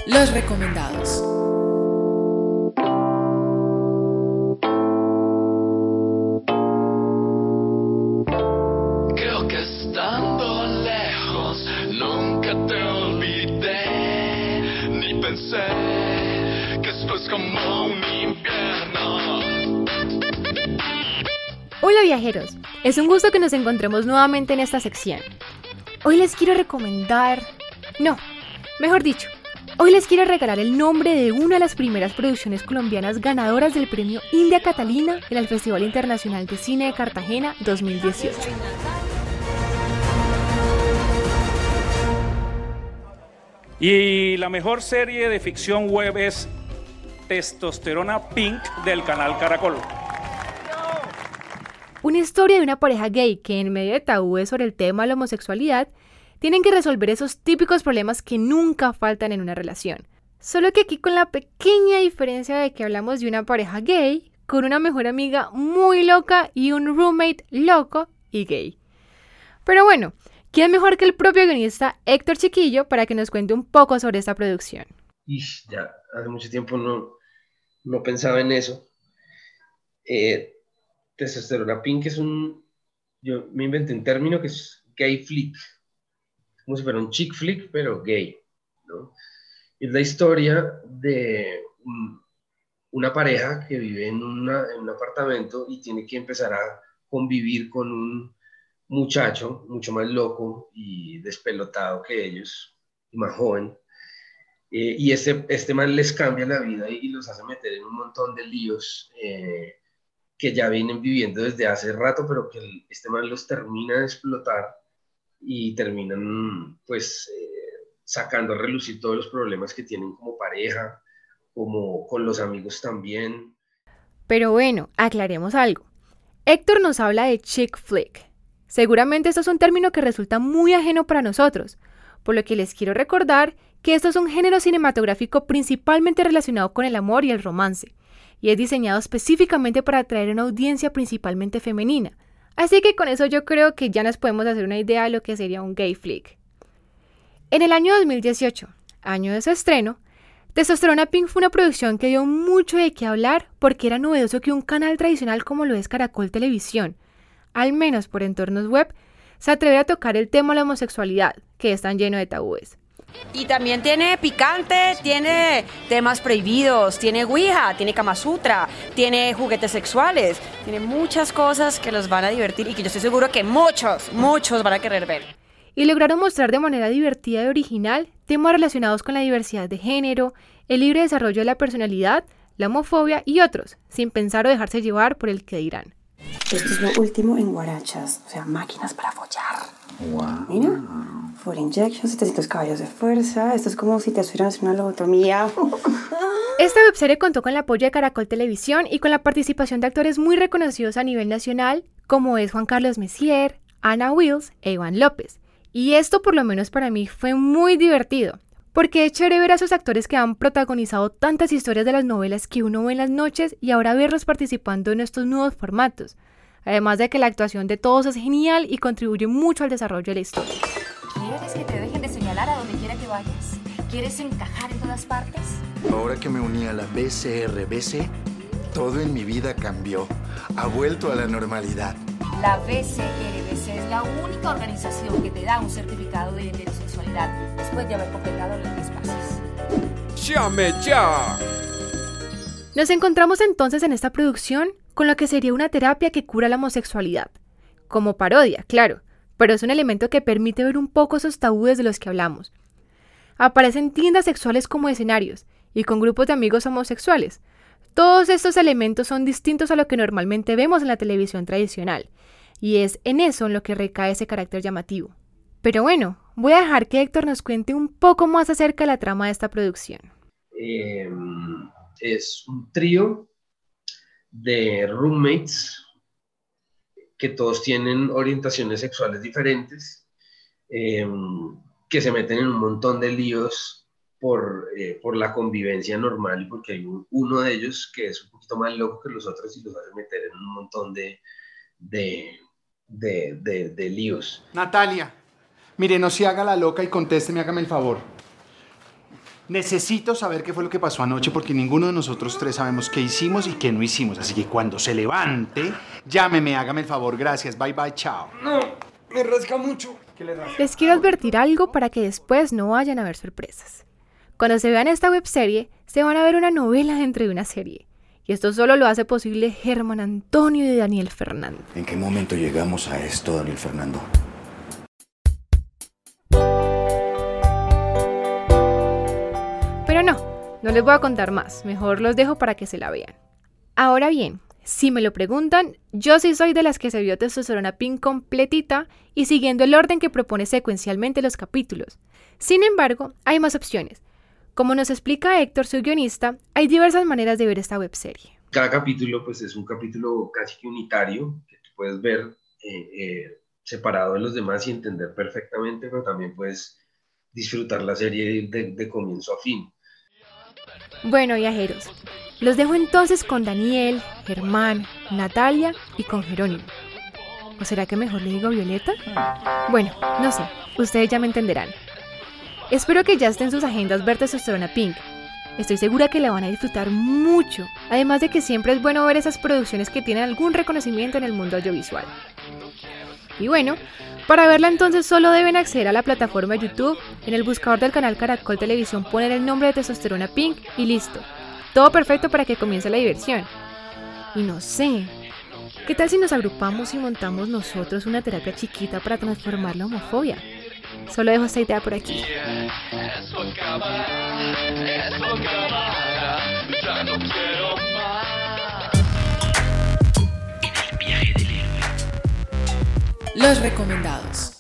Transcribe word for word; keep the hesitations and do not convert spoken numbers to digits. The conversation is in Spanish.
Los recomendados. Creo que estando lejos nunca te olvidé, ni pensé que esto es como un infierno. Hola viajeros, es un gusto que nos encontremos nuevamente en esta sección. Hoy les quiero recomendar... No, mejor dicho, hoy les quiero regalar el nombre de una de las primeras producciones colombianas ganadoras del premio India Catalina en el Festival Internacional de Cine de Cartagena dos mil dieciocho. Y la mejor serie de ficción web es Testosterona Pink del canal Caracol. Una historia de una pareja gay que en medio de tabúes sobre el tema de la homosexualidad tienen que resolver esos típicos problemas que nunca faltan en una relación. Solo que aquí con la pequeña diferencia de que hablamos de una pareja gay con una mejor amiga muy loca y un roommate loco y gay. Pero bueno, ¿quién mejor que el propio guionista Héctor Chiquillo para que nos cuente un poco sobre esta producción? Ish, ya hace mucho tiempo no, no pensaba en eso. Eh, Testosterona Pink es un... Yo me inventé un término que es gay flick. Como si fuera un chick flick, pero gay, ¿no? Es la historia de un, una pareja que vive en, una, en un apartamento y tiene que empezar a convivir con un muchacho mucho más loco y despelotado que ellos, y más joven. Eh, y este, este man les cambia la vida y, y los hace meter en un montón de líos eh, que ya vienen viviendo desde hace rato, pero que el, este man los termina de explotar y terminan pues eh, sacando a relucir todos los problemas que tienen como pareja, como con los amigos también. Pero bueno, aclaremos algo. Héctor nos habla de chick flick. Seguramente esto es un término que resulta muy ajeno para nosotros, por lo que les quiero recordar que esto es un género cinematográfico principalmente relacionado con el amor y el romance, y es diseñado específicamente para atraer a una audiencia principalmente femenina. Así que con eso yo creo que ya nos podemos hacer una idea de lo que sería un gay flick. En el año dos mil dieciocho, año de su estreno, Testosterona Pink fue una producción que dio mucho de qué hablar porque era novedoso que un canal tradicional como lo es Caracol Televisión, al menos por entornos web, se atreviera a tocar el tema de la homosexualidad, que es tan lleno de tabúes. Y también tiene picante, tiene temas prohibidos, tiene Ouija, tiene Kama Sutra, tiene juguetes sexuales, tiene muchas cosas que los van a divertir y que yo estoy seguro que muchos, muchos van a querer ver. Y lograron mostrar de manera divertida y original temas relacionados con la diversidad de género, el libre desarrollo de la personalidad, la homofobia y otros, sin pensar o dejarse llevar por el que dirán. Esto es lo último en guarachas, o sea, máquinas para follar. Wow. Mira, for injection, setecientos caballos de fuerza. Esto es como si te estuvieran haciendo una lobotomía. Esta webserie contó con el apoyo de Caracol Televisión y con la participación de actores muy reconocidos a nivel nacional, como es Juan Carlos Messier, Ana Wills e Iván López. Y esto, por lo menos para mí, fue muy divertido, porque es chévere ver a esos actores que han protagonizado tantas historias de las novelas que uno ve en las noches y ahora verlos participando en estos nuevos formatos. Además de que la actuación de todos es genial y contribuye mucho al desarrollo de la historia. ¿Quieres que te dejen de señalar a donde quiera que vayas? ¿Quieres encajar en todas partes? Ahora que me uní a la B C R B C, todo en mi vida cambió. Ha vuelto a la normalidad. La B C R B C es la única organización que te da un certificado de heterosexualidad después de haber completado los diez pasos. ¡Llame ya! Nos encontramos entonces en esta producción con lo que sería una terapia que cura la homosexualidad. Como parodia, claro, pero es un elemento que permite ver un poco esos tabúes de los que hablamos. Aparecen tiendas sexuales como escenarios y con grupos de amigos homosexuales. Todos estos elementos son distintos a lo que normalmente vemos en la televisión tradicional, y es en eso en lo que recae ese carácter llamativo. Pero bueno, voy a dejar que Héctor nos cuente un poco más acerca de la trama de esta producción. Eh, es un trío de roommates que todos tienen orientaciones sexuales diferentes, eh, que se meten en un montón de líos por, eh, por la convivencia normal y porque hay un, uno de ellos que es un poquito más loco que los otros y los hace meter en un montón de, de, de, de, de líos. Natalia, mire, no se haga la loca y contésteme, hágame el favor. Necesito saber qué fue lo que pasó anoche porque ninguno de nosotros tres sabemos qué hicimos y qué no hicimos. Así que cuando se levante, llámeme, hágame el favor. Gracias, bye bye, chao. No, me rasca mucho. ¿Qué le rasca? Les quiero advertir algo para que después no vayan a ver sorpresas. Cuando se vean esta webserie, se van a ver una novela dentro de una serie. Y esto solo lo hace posible Germán Antonio y Daniel Fernando. ¿En qué momento llegamos a esto, Daniel Fernando? Pero no, no les voy a contar más. Mejor los dejo para que se la vean. Ahora bien, si me lo preguntan, yo sí soy de las que se vio Testosterona Pink completita y siguiendo el orden que propone secuencialmente los capítulos. Sin embargo, hay más opciones. Como nos explica Héctor, su guionista, hay diversas maneras de ver esta webserie. Cada capítulo pues, es un capítulo casi que unitario, que tú puedes ver eh, eh, separado de los demás y entender perfectamente, pero también puedes disfrutar la serie de, de comienzo a fin. Bueno, viajeros, los dejo entonces con Daniel, Germán, Natalia y con Jerónimo. ¿O será que mejor le digo Violeta? Bueno, no sé, ustedes ya me entenderán. Espero que ya esté en sus agendas ver Testosterona Pink. Estoy segura que la van a disfrutar mucho, además de que siempre es bueno ver esas producciones que tienen algún reconocimiento en el mundo audiovisual. Y bueno, para verla entonces solo deben acceder a la plataforma de YouTube, en el buscador del canal Caracol Televisión poner el nombre de Testosterona Pink y listo. Todo perfecto para que comience la diversión. Y no sé, ¿qué tal si nos agrupamos y montamos nosotros una terapia chiquita para transformar la homofobia? Solo dejo esta idea por aquí. Eso acaba, eso acaba, ya no quiero más. En el viaje del héroe. Los recomendados.